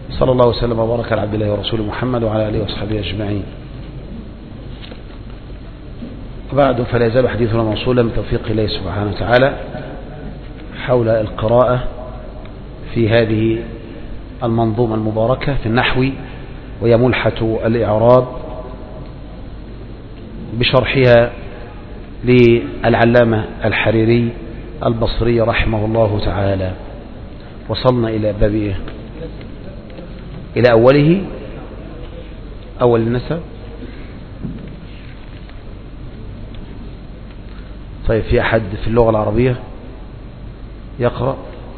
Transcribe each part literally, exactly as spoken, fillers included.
صلى الله وسلم وبارك على عبد الله ورسوله محمد وعلى آله وصحبه أجمعين. وبعد، فلا يزال حديثنا موصولا بتوفيق الله سبحانه وتعالى حول القراءة في هذه المنظومة المباركة في النحو، وهي ملحة الإعراب بشرحها للعلامة الحريري البصري رحمه الله تعالى. وصلنا إلى باب إيه؟ إلى أوله، أول النسب. طيب، في أحد في اللغة العربية يقرأ؟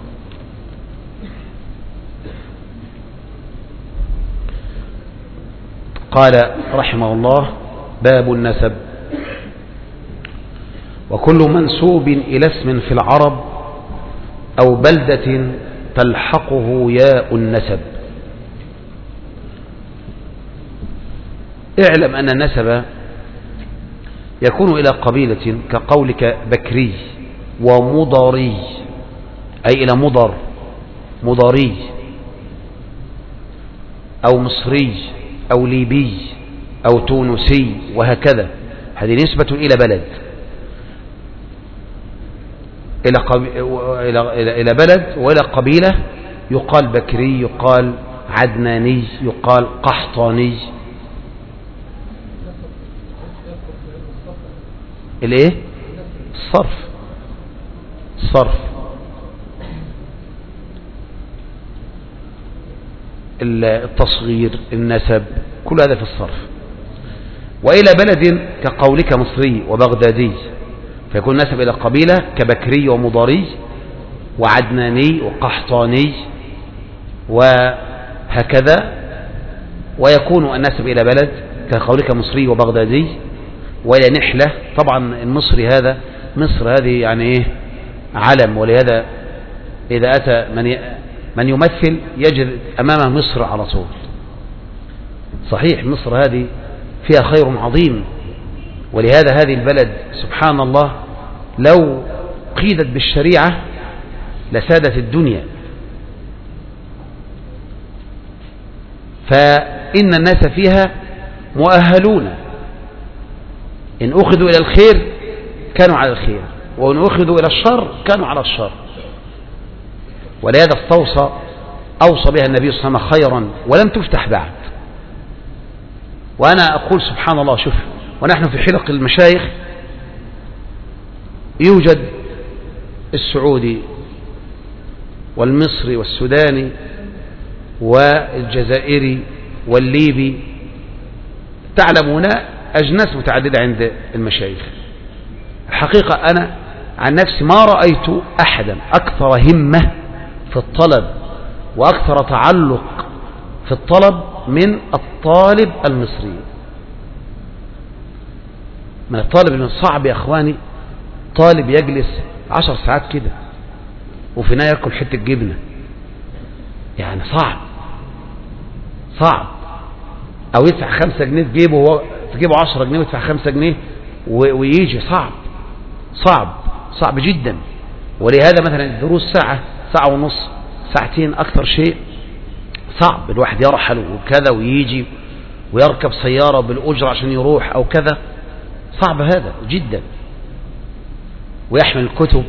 قال رحمه الله: باب النسب: وكل منسوب إلى اسم في العرب أو بلدة تلحقه ياء النسب. اعلم أن النسب يكون إلى قبيلة كقولك بكري ومضري، أي إلى مضر، مضري، أو مصري أو ليبي أو تونسي، وهكذا. هذه نسبة إلى بلد، إلى, قب... إلى... إلى بلد وإلى قبيلة. يقال بكري، يقال عدناني، يقال قحطاني. الايه؟ الصرف، الصرف، التصغير، النسب، كل هذا في الصرف. وإلى بلد كقولك مصري وبغدادي، فيكون نسب إلى قبيلة كبكري ومضاري وعدناني وقحطاني وهكذا. ويكون النسب إلى بلد كقولك مصري وبغدادي، وإلى نحلة. طبعا المصري هذا، مصر هذه يعني إيه؟ علم. ولهذا إذا أتى من من يمثل يجد أمامه مصر على طول. صحيح، مصر هذه فيها خير عظيم، ولهذا هذه البلد سبحان الله لو قيدت بالشريعة لسادت الدنيا. فإن الناس فيها مؤهلون، إن أخذوا إلى الخير كانوا على الخير، وإن أخذوا إلى الشر كانوا على الشر. ولهذا استوصى أوصى بها النبي صلى الله عليه وسلم خيرا ولم تفتح بعد. وأنا أقول سبحان الله، شوف، ونحن في حلق المشايخ يوجد السعودي والمصري والسوداني والجزائري والليبي، تعلمون أجناس متعددة عند المشايخ. الحقيقة أنا عن نفسي ما رأيت أحدا أكثر همة في الطلب وأكثر تعلق في الطلب من الطالب المصري. من الطالب الصعب يا أخواني، طالب يجلس عشر ساعات كده وفي النهاية يأكل حتة جبنة، يعني صعب صعب. أو يدفع خمسة جنيه تجيبه تجيبه عشرة جنيه ويدفع خمسة جنيه ويجي. صعب صعب صعب جدا. ولهذا مثلا الدروس ساعة، ساعة ونص، ساعتين أكثر شيء. صعب الواحد يرحل وكذا ويجي ويركب سيارة بالأجرة عشان يروح أو كذا. صعب هذا جدا. ويحمل الكتب.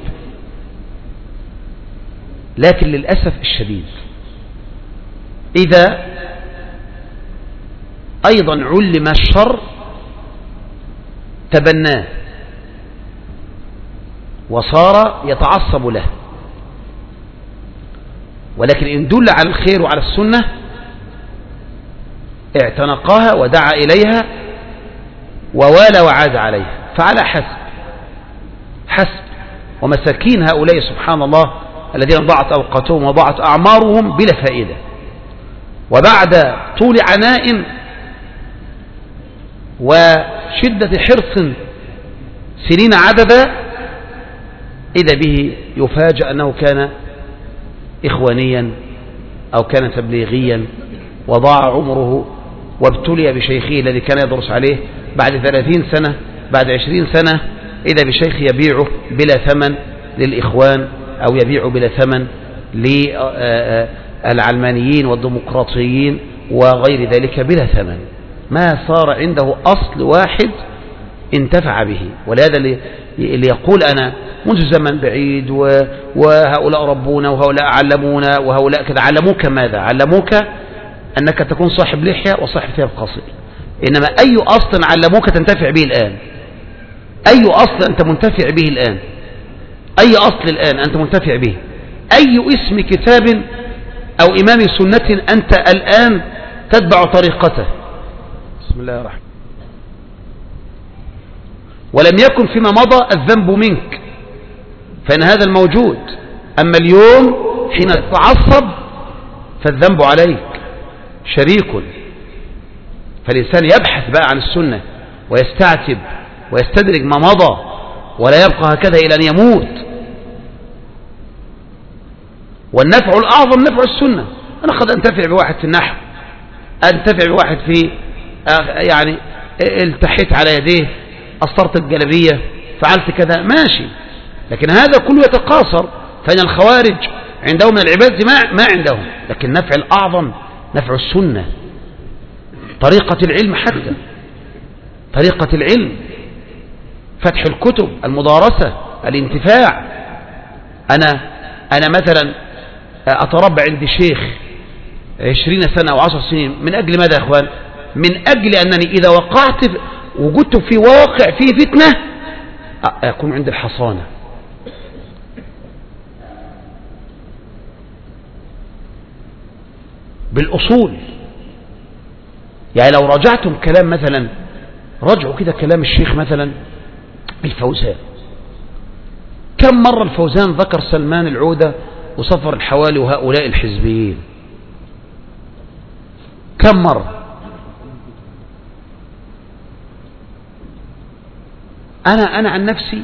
لكن للأسف الشديد إذا أيضا علم الشر تبناه وصار يتعصب له. ولكن إن دل على الخير وعلى السنة اعتنقها ودعا إليها ووالى وعاد عليها. فعلى حسب حسب. ومساكين هؤلاء سبحان الله الذين ضاعت أوقاتهم وضاعت أعمارهم بلا فائدة، وبعد طول عناء وشدة حرص سنين عددا إذا به يفاجأ أنه كان إخوانيا أو كان تبليغيا وضاع عمره وابتلي بشيخه الذي كان يدرس عليه. بعد ثلاثين سنة، بعد عشرين سنة، إذا بشيخ يبيعه بلا ثمن للإخوان أو يبيعه بلا ثمن العلمانيين والديمقراطيين وغير ذلك بلا ثمن، ما صار عنده أصل واحد انتفع به. ولهذا اللي يقول أنا منذ زمن بعيد وهؤلاء ربونا وهؤلاء علمونا وهؤلاء كذا، علموك ماذا؟ علموك أنك تكون صاحب لحية وصاحب ثياب قصير، إنما أي أصل علموك تنتفع به الآن؟ أي أصل أنت منتفع به الآن؟ أي أصل الآن أنت منتفع به؟ أي اسم كتاب أو إمام سنة أنت الآن تتبع طريقته؟ بسم الله الرحمن. ولم يكن فيما مضى الذنب منك، فإن هذا الموجود. أما اليوم حين تتعصب فالذنب عليك شريك. فالإنسان يبحث بقى عن السنة ويستعتب ويستدرج ما مضى، ولا يبقى هكذا إلى أن يموت. والنفع الأعظم نفع السنة. أنا قد أنتفع بواحد في النحو، أنتفع بواحد في يعني التحيت على يديه، أسطرت الجلبية، فعلت كذا، ماشي. لكن هذا كله يتقاصر، فإن الخوارج عندهم من العباد ما, ما عندهم. لكن النفع الأعظم نفع السنة، طريقة العلم، حتى طريقة العلم، فتح الكتب، المدارسة، الانتفاع. أنا أنا مثلا أتربى عند شيخ عشرين سنة أو عشر سنين، من أجل ماذا يا أخوان؟ من أجل أنني إذا وقعت وجدت في واقع فيه فتنة أكون عند الحصانة. بالأصول. يعني لو رجعتم كلام مثلا، رجعوا كده كلام الشيخ مثلا الفوزان. كم مرة الفوزان ذكر سلمان العودة وصفر الحوالي وهؤلاء الحزبيين؟ كم مرة؟ أنا أنا عن نفسي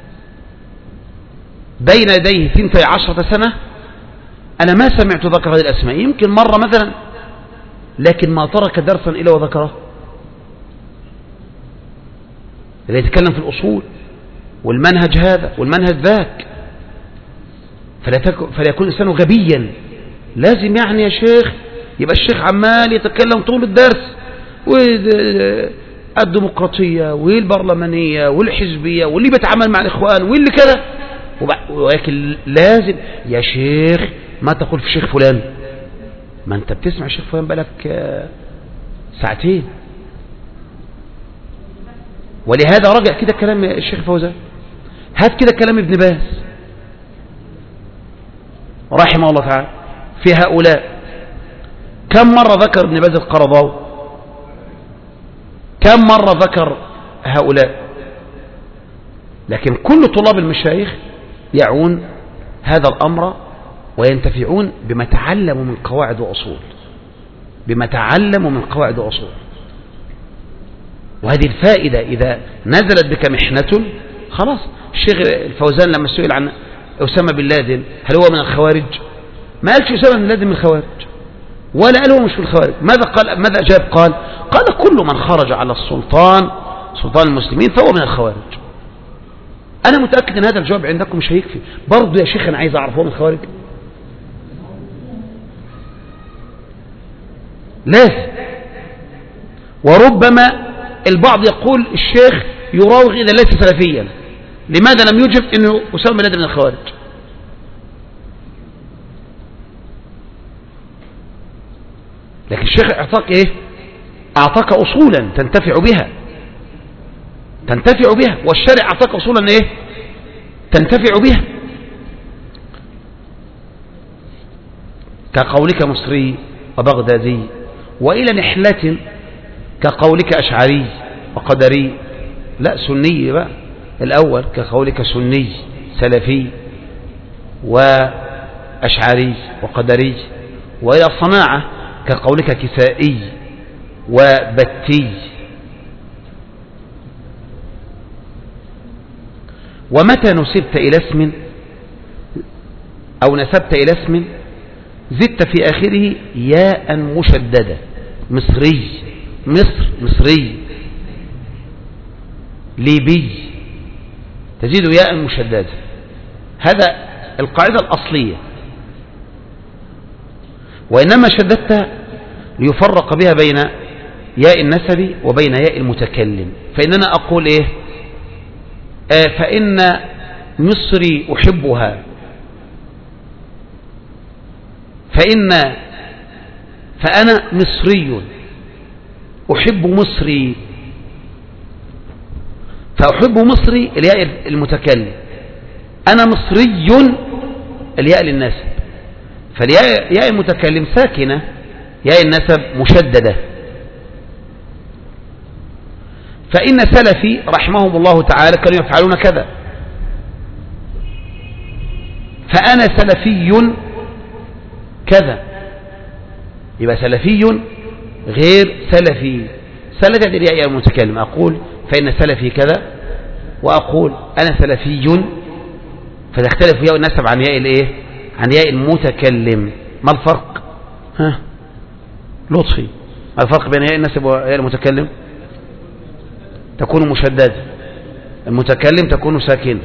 بين يديه ثنتي عشرة سنة أنا ما سمعت ذكر هذه الأسماء، يمكن مرة مثلا، لكن ما ترك درسا إلا وذكره. اللي يتكلم في الأصول والمنهج هذا والمنهج ذاك، فلا يكون الإنسان غبيا. لازم يعني يا شيخ يبقى الشيخ عمال يتكلم طول الدرس والديمقراطية والبرلمانية والحزبية واللي بيتعامل مع الإخوان واللي كذا، ولكن لازم يا شيخ ما تقول في شيخ فلان، ما أنت بتسمع شيخ فلان بلك ساعتين. ولهذا رجع كده كلام الشيخ فوزان، هات كده كلام ابن باز رحمه الله تعالى في هؤلاء. كم مرة ذكر ابن باز القرضاوي؟ كم مرة ذكر هؤلاء؟ لكن كل طلاب المشايخ يعون هذا الأمر وينتفعون بما تعلموا من قواعد وأصول، بما تعلموا من قواعد وأصول. وهذه الفائدة إذا نزلت بك محنة خلاص. الشيخ الفوزان لما سئل عن أسامة بن لادن هل هو من الخوارج؟ ما قالش أسامة بن لادن من الخوارج، ولا قال هو مش من الخوارج. ماذا قال؟ ماذا أجاب؟ قال قال كل من خرج على السلطان سلطان المسلمين فهو من الخوارج. أنا متأكد أن هذا الجواب عندكم مش هيكفي. برضو يا شيخ أنا عايز أعرف هو من الخوارج؟ لازم. وربما البعض يقول الشيخ يراوغ إذا ليس سلفيا، لماذا لم يجب أنه أسامة بن لادن من الخوارج؟ لكن الشيخ أعطاك إيه؟ أعطاك أصولا تنتفع بها، تنتفع بها. والشارع أعطاك أصولا إيه؟ تنتفع بها. كقولك مصري وبغدادي، وإلى نحلة كقولك أشعري وقدري، لا سني بقى الأول، كقولك سني سلفي وأشعري وقدري. وإلى الصناعة كقولك كسائي وبتي. ومتى نسبت إلى اسم أو نسبت إلى اسم زدت في آخره ياء مشددة، مصري، مصر، مصري، ليبي، تزيد ياء مشددة. هذا القاعدة الأصلية. وإنما شددت ليفرق بها بين ياء النسب وبين ياء المتكلم. فإننا أقول إيه؟ آه فإن مصري أحبها، فإن فأنا مصري أحب مصري، فأحب مصري الياء المتكلم، أنا مصري الياء للنسب، فالياء ياء المتكلم ساكنة، ياء النسب مشددة. فإن سلفي رحمهم الله تعالى كانوا يفعلون كذا، فأنا سلفي كذا، يبقى سلفي غير سلفي. سلفي هذه الياء المتكلم، أقول فإن سلفي كذا، وأقول أنا سلفي، فتختلف ياء النسب عن ياء الايه؟ عن ياء المتكلم. ما الفرق؟ ها لطفي، ما الفرق بين ياء النسب وياء المتكلم؟ تكون مشددة، المتكلم تكون ساكنة.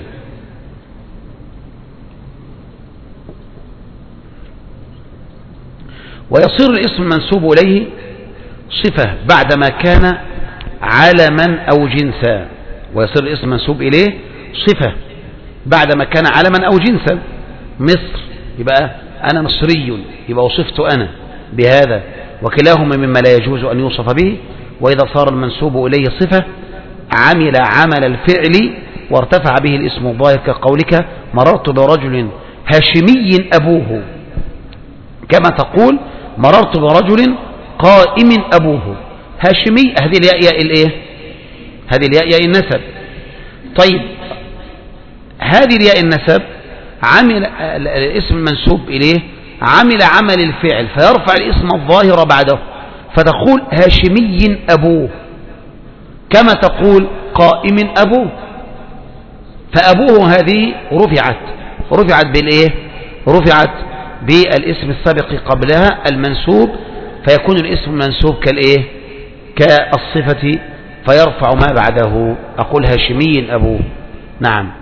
ويصير الاسم منسوب إليه صفة بعدما كان علما أو جنسا. ويصير الاسم منسوب إليه صفة بعدما كان علما أو جنسا. مصر يبقى أنا مصري، يبقى وصفت أنا بهذا، وكلاهما مما لا يجوز أن يوصف به. وإذا صار المنسوب إليه صفة عمل عمل الفعل وارتفع به الاسم الظاهر، كقولك مررت برجل هاشمي أبوه، كما تقول مررت برجل قائم أبوه. هاشمي هذه الياء ياء الايه؟ هذه الياء ياء النسب. طيب هذه الياء النسب عمل الاسم المنسوب إليه عمل عمل الفعل فيرفع الاسم الظاهر بعده، فتقول هاشمي أبوه، كما تقول قائم أبوه. فأبوه هذه رفعت رفعت بالإيه؟ رفعت بالاسم السابق قبلها المنسوب، فيكون الاسم المنسوب كالإيه؟ كالصفة، فيرفع ما بعده. أقول هاشمي أبوه. نعم.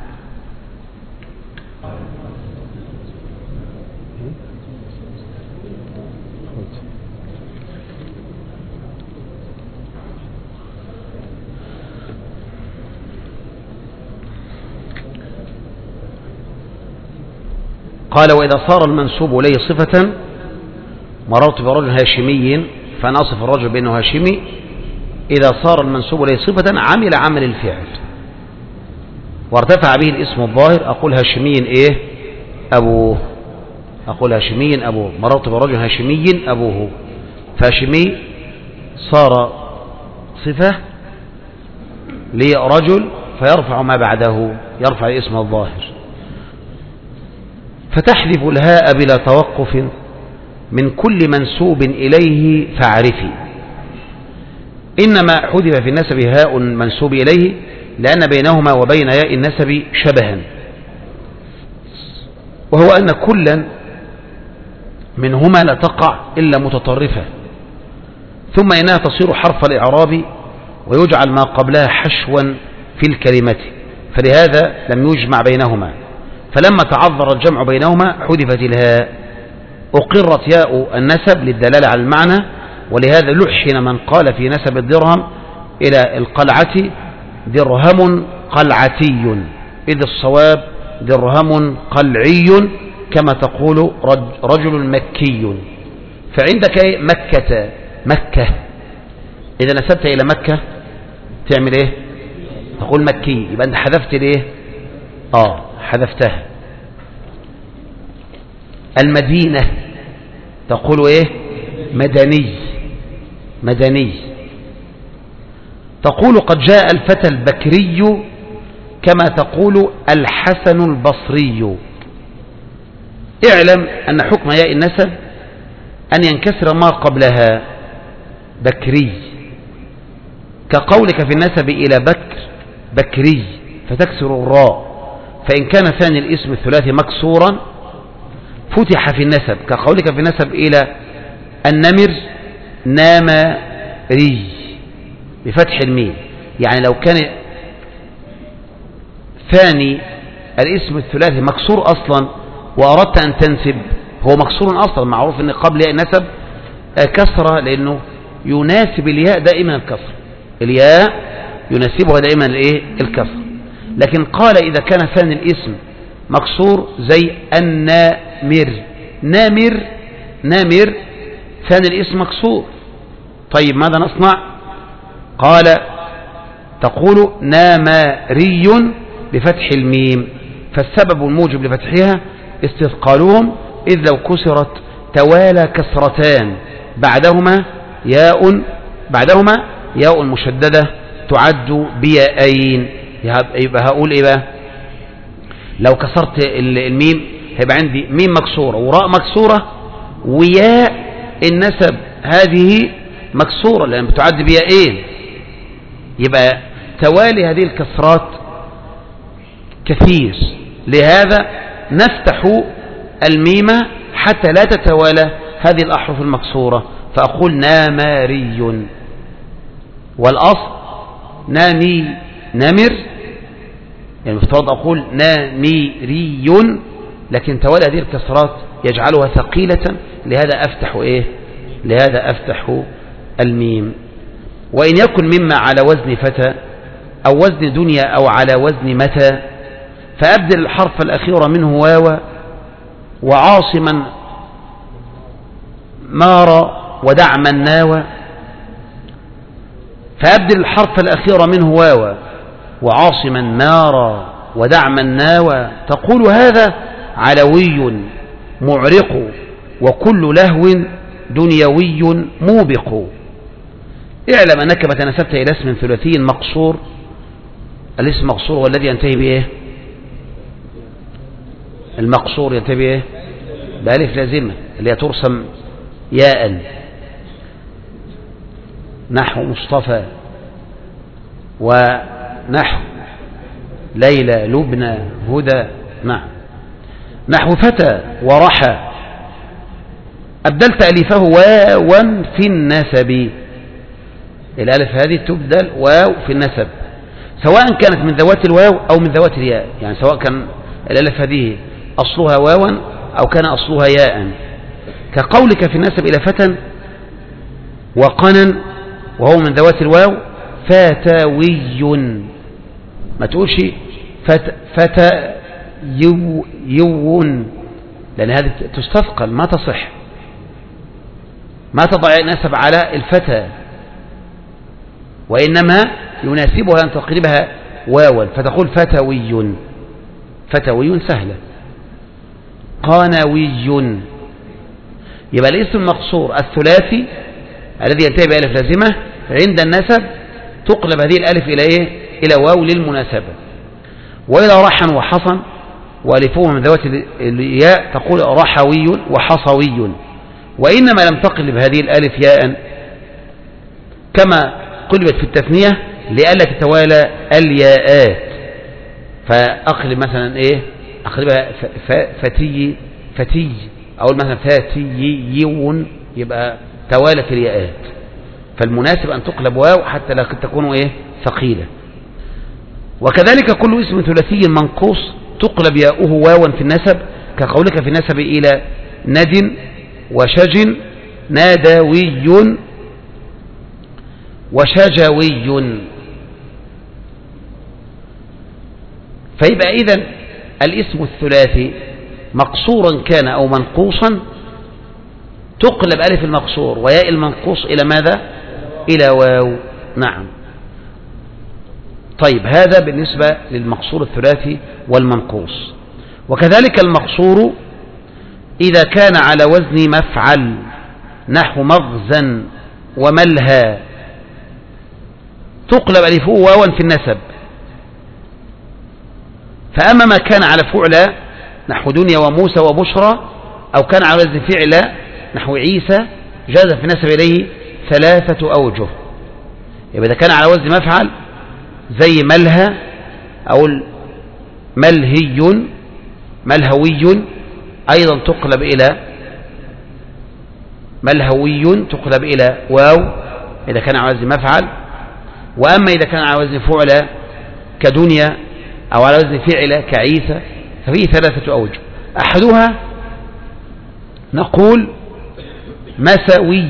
قال وإذا صار المنسوب إليه صفة، مررت برجل هاشمي، فأنا أصف الرجل بأنه هاشمي. إذا صار المنسوب إليه صفة عمل عمل الفعل وارتفع به الاسم الظاهر، أقول هاشمي إيه؟ أبوه. أقول هاشمي أبوه، مررت برجل هاشمي أبوه، فهاشمي صار صفة لرجل فيرفع ما بعده، يرفع الاسم الظاهر. فتحذف الهاء بلا توقف من كل منسوب إليه فاعرفي. إنما حذف في النسب هاء منسوب إليه لأن بينهما وبين ياء النسب شبها، وهو أن كلا منهما لا تقع إلا متطرفة، ثم إنها تصير حرف الإعراب ويجعل ما قبلها حشوا في الكلمة، فلهذا لم يجمع بينهما. فلما تعذر الجمع بينهما حذفت الهاء، أقرت ياء النسب للدلالة على المعنى، ولهذا لحن من قال في نسب الدرهم إلى القلعة درهم قلعتي، إذ الصواب درهم قلعي، كما تقول رجل مكي. فعندك مكة مكة، إذا نسبت إلى مكة تعمل إيه؟ تقول مكي، يبقى أنت حذفت ليه؟ آه حذفتها. المدينة تقول إيه؟ مدني مدني. تقول قد جاء الفتى البكري، كما تقول الحسن البصري. اعلم أن حكم ياء النسب أن ينكسر ما قبلها بكري، كقولك في النسب إلى بكر بكري فتكسر الراء، فإن كان ثاني الاسم الثلاثي مكسورا فتح في النسب، كقولك في النسب إلى النمر نامري بفتح الميم. يعني لو كان ثاني الاسم الثلاثي مكسور أصلا وأردت أن تنسب هو مكسور أصلا، معروف أن قبل ياء النسب كسرة، لأنه يناسب الياء دائما الكسر، الياء يناسبها دائما الايه الكسر. لكن قال إذا كان ثاني الاسم مكسور زي النامر، نامر نامر ثاني الاسم مكسور. طيب ماذا نصنع؟ قال تقول نامري بفتح الميم، فالسبب الموجب لفتحها استثقالهم، إذ لو كسرت توالى كسرتان بعدهما ياء بعدهما ياء مشددة تعد بيائين، يبقى هقول إيه بقى؟ لو كسرت الميم هيبقى عندي ميم مكسورة وراء مكسورة وياء النسب هذه مكسورة لأن بتعد بيائين، يبقى توالي هذه الكسرات كثير، لهذا نفتح الميم حتى لا تتوالى هذه الأحرف المكسورة، فأقول نامري، والأصل نامي نمر، يعني المفترض أقول ناميري، لكن توالي هذه الكسرات يجعلها ثقيلة، لهذا أفتح إيه؟ لهذا أفتح الميم. وإن يكن مما على وزن فتى أو وزن دنيا أو على وزن متى، فأبدل الحرف الأخير منه واو وعاصما مار ودعما ناوى، فأبدل الحرف الأخير منه واو وعاصما مار ودعما ناوى، تقول هذا علوي معرق وكل لهو دنيوي موبق. اعلم أنك متى نسبت إلى اسم ثلاثي مقصور، الاسم مقصور والذي ينتهي بإيه؟ المقصور ينتهي بإيه؟ بألف لازمة اللي ترسم ياء، نحو مصطفى ونحو ليلى لبنى هدى، نعم، نحو فتى ورحى، أبدلت ألفه واوا في النسب، الألف هذه تبدل واو في النسب، سواء كانت من ذوات الواو أو من ذوات الياء، يعني سواء كان الألف هذه أصلها واوا أو كان أصلها ياء، كقولك في النسب إلى فتى وقنا وهو من ذوات الواو فتاوي، ما تقولش فت فتى يو يون، لأن هذه تستثقل ما تصح، ما تضع نسب على الفتى، وإنما يناسبها أن تقلبها واوا فتقول فتوي، فتوي سهلة، قانوي. يبقى الاسم المقصور الثلاثي الذي ينتهي بألف لازمة عند النسب تقلب هذه الألف إلى إيه؟ إلى واو للمناسبة. وإذا رحا وحصن وألفوه من ذوات الياء تقول رحوي وحصوي، وإنما لم تقلب هذه الألف ياء كما قلبت في التثنية لئلا تتوالى الياءات، فأقلب مثلا إيه؟ أقلبها فتي فتي، أقول مثلا فاتيون، يبقى توالت الياءات، فالمناسب أن تقلب واو حتى لا تكون إيه؟ ثقيلة. وكذلك كل اسم ثلاثي منقوص تقلب ياؤه واوا في النسب، كقولك في النسب إلى ند وشج نادوي وشجوي. فيبقى إذن الاسم الثلاثي مقصورا كان أو منقوصا تقلب ألف المقصور وياء المنقوص إلى ماذا؟ إلى واو، نعم. طيب هذا بالنسبة للمقصور الثلاثي والمنقوص. وكذلك المقصور إذا كان على وزن مفعل نحو مغزا وملهى تقلب ألفه واوا في النسب، فأما ما كان على فعل نحو دنيا وموسى وبشرى أو كان على وزن فعل نحو عيسى جاز في النسب إليه ثلاثة أوجه. يبقى إذا كان على وزن مفعل زي ملهى أو ملهي ملهوي أيضا تقلب إلى ملهوي تقلب إلى واو إذا كان على وزن مفعل. وأما إذا كان على وزن فعل كدنيا أو على وزن فعل كعيسى ففيه ثلاثة أوجه، أحدها نقول مسوي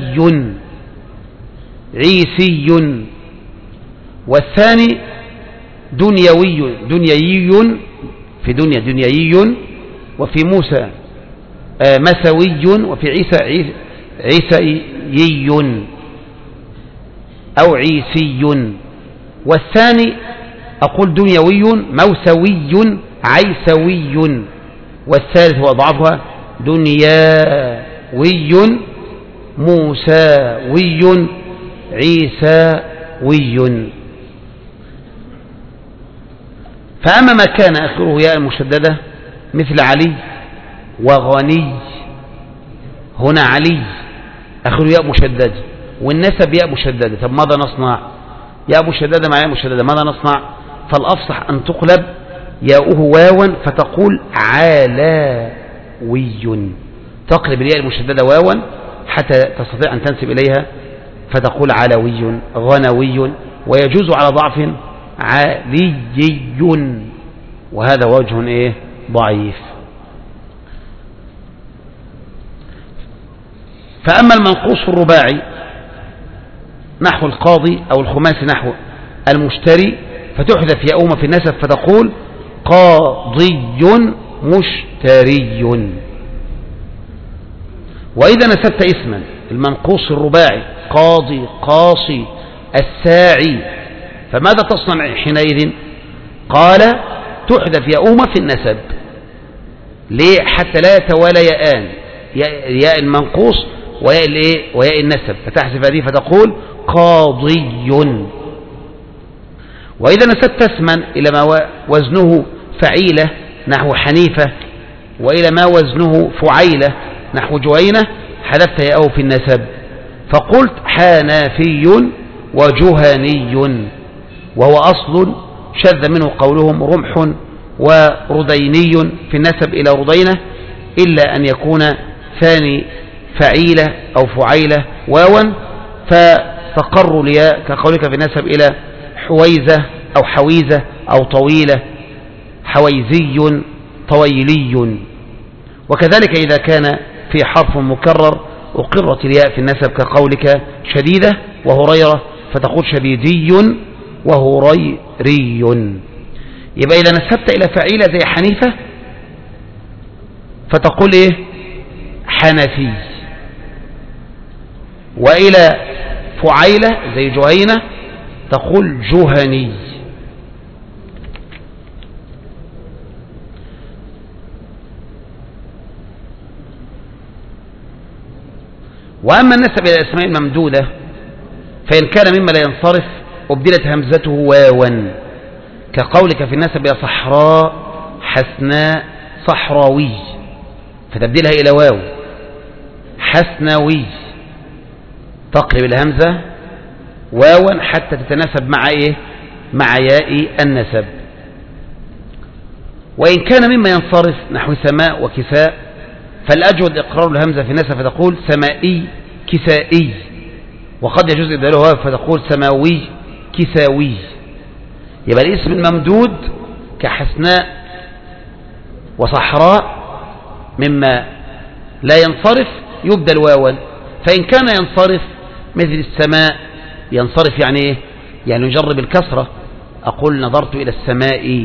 عيسي، والثاني دنيوي دنيوي في دنيا دنيوي، وفي موسى مسوي، وفي عيسى عيسيي أو عيسي. والثاني أقول دنيوي موسوي عيسوي، والثالث هو أضعفها دنياوي موسوي عيساوي. فأما ما كان آخره ياء مشددة مثل علي وغني، هنا علي آخره ياء مشددة والنسب ياء مشددة، طب ماذا نصنع؟ ياء مشددة مع ياء مشددة، ماذا نصنع؟ فالأفصح أن تقلب ياؤه واوا فتقول علاوي، تقلب الياء المشددة واوا حتى تستطيع أن تنسب إليها فتقول علوي غنوي. ويجوز على ضعف علي، وهذا وجه إيه ضعيف. فأما المنقوص الرباعي نحو القاضي أو الخماسي نحو المشتري فتحذف ياؤهما في النسب فتقول قاضي مشتري. وإذا نسبت اسما المنقوص الرباعي قاضي قاصي الساعي فماذا تصنع حينئذ؟ قال تحذف ياؤهما في النسب. ليه؟ حتى لا يتوالى ياءان، ياء المنقوص وياء الايه وياء النسب، فتحذف هذه فتقول قاضي. وإذا نسبت اسما إلى ما وزنه فعيلة نحو حنيفة، وإلى ما وزنه فعيلة نحو جهينة حذفت ياءه في النسب فقلت حنفي وجهني، وهو أصل شذ منه قولهم رمح ورديني في النسب إلى ردينة، إلا أن يكون ثاني فعيلة أو فعيلة واوا فتقر الياء كقولك في النسب إلى حويزة أو حويزة أو طويلة حويزي طويلي. وكذلك إذا كان في حرف مكرر أقرت الياء في النسب كقولك شديدة وهريرة فتقول شديدي وهريري. يبقى إذا نسبت إلى فعيلة زي حنيفة فتقول إيه حنفي، وإلى فعيلة زي جهينة تقول جهني. وأما النسب إلى الأسماء الممدودة فإن كان مما لا ينصرف أبدلت همزته واوا كقولك في النسب إلى صحراء حسناء صحراوي فتبدلها إلى واو حسناوي، تقلب الهمزة واوا حتى تتناسب مع إيه مع ياء النسب. وإن كان مما ينصرف نحو سماء وكساء فالأجود إقرار الهمزة في النسب فتقول سمائي كسائي، وقد يجوز إبدالها فتقول سماوي كساوي. يبقى الاسم الممدود كحسناء وصحراء مما لا ينصرف يبدل واوا، فإن كان ينصرف مثل السماء ينصرف يعني إيه؟ يعني نجرب الكسرة أقول نظرت إلى السماء.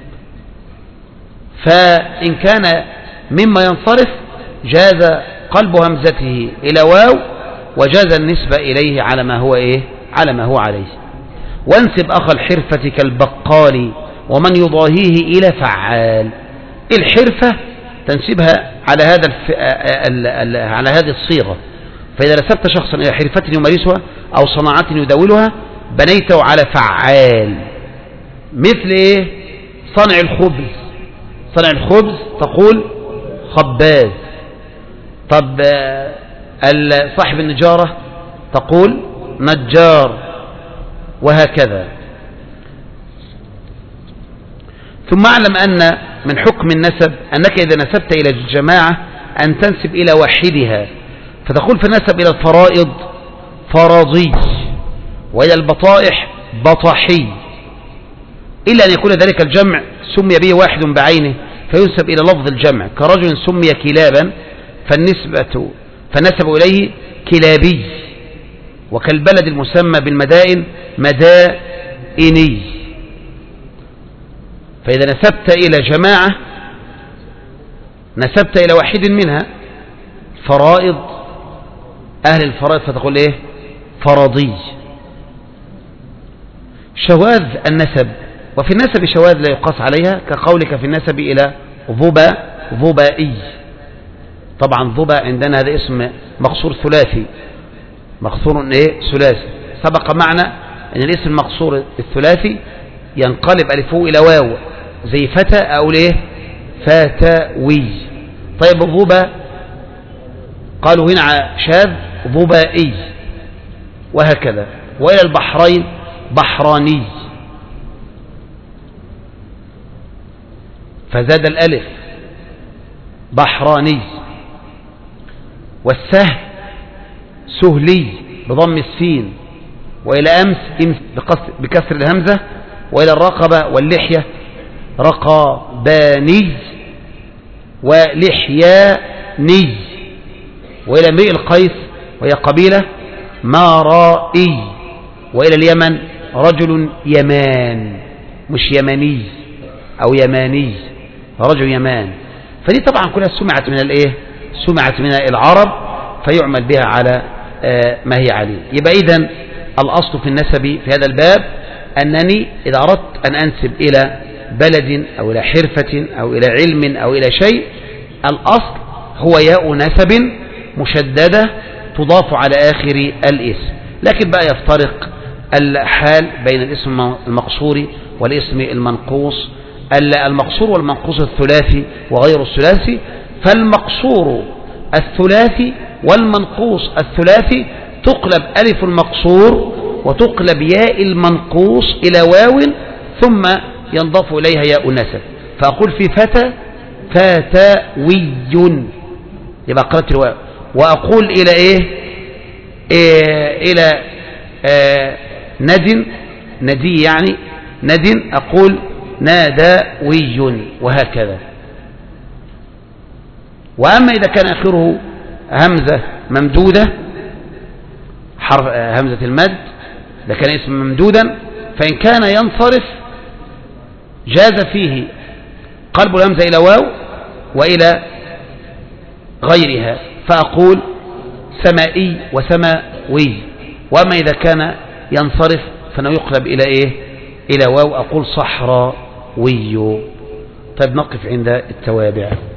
فإن كان مما ينصرف جاز قلب همزته إلى واو وجاز النسبة إليه على ما هو إيه على ما هو عليه. وانسب أخ الحرفة كالبقال ومن يضاهيه إلى فعال. الحرفة تنسبها على هذا الف... على هذه الصيغة، فإذا نسبت شخصا إلى حرفة يمارسها أو صناعة يداولها بنيته على فعال. مثل إيه؟ صنع الخبز، صنع الخبز تقول خباز. طب صاحب النجارة تقول نجار، وهكذا. ثم اعلم أن من حكم النسب أنك إذا نسبت إلى الجماعة أن تنسب إلى واحدها، فتقول في النسب إلى الفرائض فرضي، وإلى البطائح بطحي، إلا أن يكون ذلك الجمع سمي به واحد بعينه فينسب إلى لفظ الجمع، كرجل سمي كلابا فالنسبة فنسب إليه كلابي، وكالبلد المسمى بالمدائن مدائني. فإذا نسبت إلى جماعة نسبت إلى واحد منها فرائض أهل الفرائض فتقول إيه؟ فرضي. شواذ النسب، وفي النسب شواذ لا يقاس عليها، كقولك في النسب إلى ظبا ظبائي. طبعا ظبا عندنا هذا اسم مقصور ثلاثي، مقصور ايه ثلاثي. سبق معنا ان الاسم المقصور الثلاثي ينقلب الفه الى واو، زي فتى اقول ايه؟ فتاوي. طيب ظبا قالوا هنا شاذ ظبائي، وهكذا. والى البحرين بحراني، فزاد الالف بحراني. والسهل سهلي بضم السين، وإلى أمس بكسر الهمزة، وإلى الرقبة واللحية رقباني ولحياني، وإلى امرئ القيس وهي قبيلة مرائي، وإلى اليمن رجل يمان، مش يمني أو يماني، رجل يمان. فدي طبعا كلها سمعت من الايه؟ سمعت من العرب، فيعمل بها على ما هي عليه. يبقى إذن الأصل في النسب في هذا الباب أنني إذا أردت أن أنسب إلى بلد أو إلى حرفة أو إلى علم أو إلى شيء، الأصل هو ياء نسب مشددة تضاف على آخر الاسم. لكن بقى يفترق الحال بين الاسم المقصور والاسم المنقوص، المقصور والمنقوص الثلاثي وغير الثلاثي. فالمقصور الثلاثي والمنقوص الثلاثي تقلب ألف المقصور وتقلب ياء المنقوص إلى واو، ثم ينضاف إليها ياء النسب. فأقول في فتى فتاوي، يبقى قرأت الواو. وأقول إلى إيه؟ إيه إلى آه ندن، ندي يعني ندن، أقول ناداوي، وهكذا. وأما إذا كان آخره همزة ممدودة، حرف همزة المد، إذا كان اسم ممدودا، فإن كان ينصرف جاز فيه قلب الهمزة إلى واو وإلى غيرها، فأقول سمائي وسماوي. وأما إذا كان ينصرف فإنه يقلب إلى إيه؟ إلى واو، أقول صحراوي. طيب نقف عند التوابع.